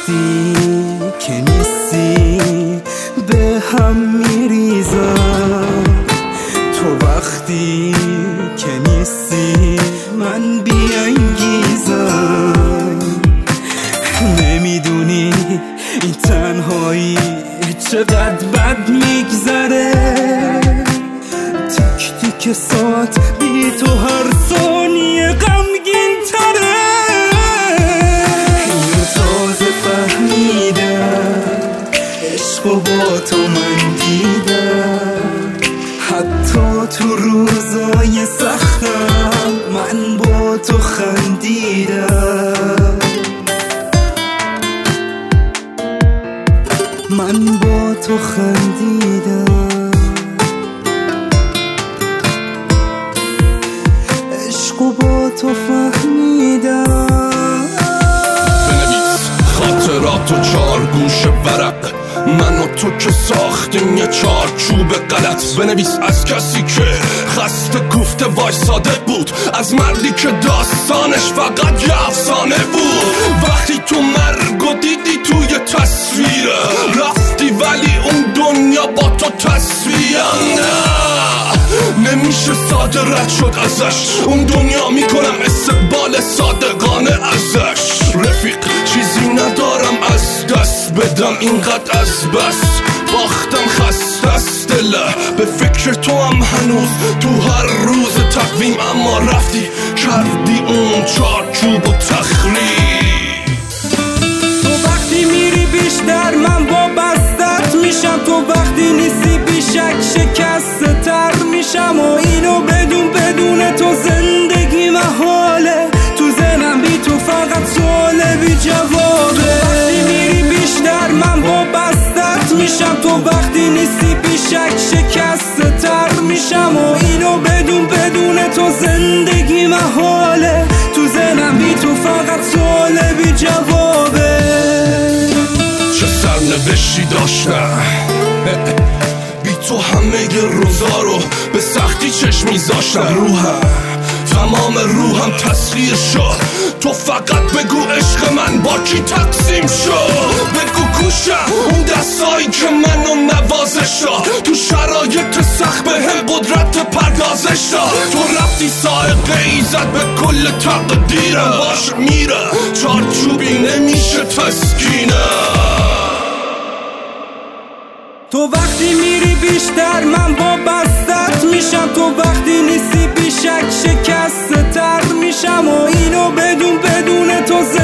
وقتی که نیستی به هم میریزم، تو وقتی که نیستی من بیانگیزم. نمیدونی این تنهایی چقدر بد میگذره، تیک تیک ساعت بی تو هر ثانیه غمگین تره. اینو تازه فهمیدم عشق و با تو من دیدم، حتی تو روزای سختم من با تو خندیدم، من با تو خندیدم. عشق و با تو فهمیدم. بنویس خاطرات و 4 گوش ورق، من و تو که ساختیم یه چارچوب غلط. بنویس از کسی که خسته گفته وایساده بود، از مردی که داستانش فقط یه افسانه بود. وقتی تو مرگو دیدی توی تصویره رفتی، ولی اون دنیا با تو تصویره. نه نمیشه ساده رد شد ازش، اون دنیا میکنم استقبال صادقانه ازش. رفیق چیزی ندارم از دست بدم، اینقدر از بس باختم، خسته است دله. به فکر تو هم هنوز تو هر روز تقویم، اما رفتی کردی اون چارچوب و تخریب. تو وقتی میری بیشتر من وابستت میشم، تو وقتی نیستی بیشک شکسته تر میشم. و اینو بدون تو زندگی محاله، تو ذهنم بی تو فقط سوال بی جوابه. تو وقتی میری بیشتر من وابستت میشم، تو وقتی نیستی بیشک شکسته تر میشم. و اینو بدون تو زندگی محاله، تو ذهنم بی تو فقط سوال بی جوابه. چه سرنوشتی داشتم بی تو، همه روزا رو به سختی چشم میذاشتم. تمام روحم تسخیر شد، تو فقط بگو عشق من با کی تقسیم شد. بگو کوشم اون دستایی که منو نوازش داد، تو شرایط سخت به هم قدرت پردازش داد. تو رفتی سائقه ای زد به کل تقدیرم، باش میره چارچوبی نمیشه تسکینه. تو وقتی میری بیشتر من وابستت میشم، تو وقتی نیستی بیشک شکسته تر میشم. و اینو بدون تو